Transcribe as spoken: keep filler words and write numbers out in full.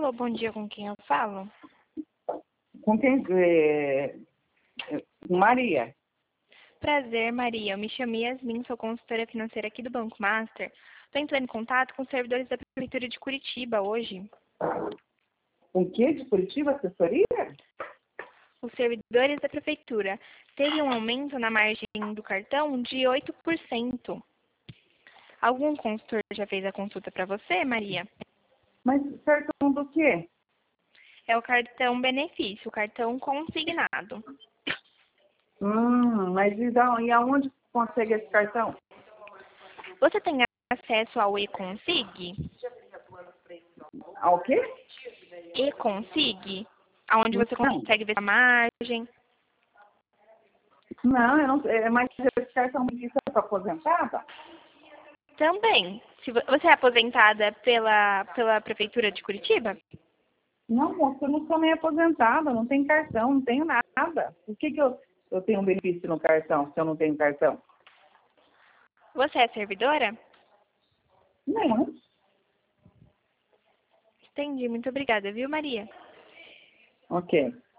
Alô, bom dia, com quem eu falo? Com quem? É, com Maria. Prazer, Maria. Eu me chamo Yasmin, sou consultora financeira aqui do Banco Master. Estou entrando em contato com os servidores da Prefeitura de Curitiba hoje. Com o quê? De Curitiba, assessoria? Os servidores da Prefeitura teve um aumento na margem do cartão de oito por cento. Algum consultor já fez a consulta para você, Maria? Mas cartão do quê? É o cartão benefício, o cartão consignado. Hum, mas e, da, e aonde consegue esse cartão? Você tem acesso ao eConsig? Ao quê? eConsig? Onde você Não, consegue ver a margem. não, eu não, é, mas esse cartão me disse para aposentada? Também. Se vo- você é aposentada pela, pela Prefeitura de Curitiba? Não, moça, eu não sou nem aposentada, não tenho cartão, não tenho nada. Por que, que eu, eu tenho um benefício no cartão se eu não tenho cartão? Você é servidora? Não. Entendi. Muito obrigada, viu, Maria? Ok.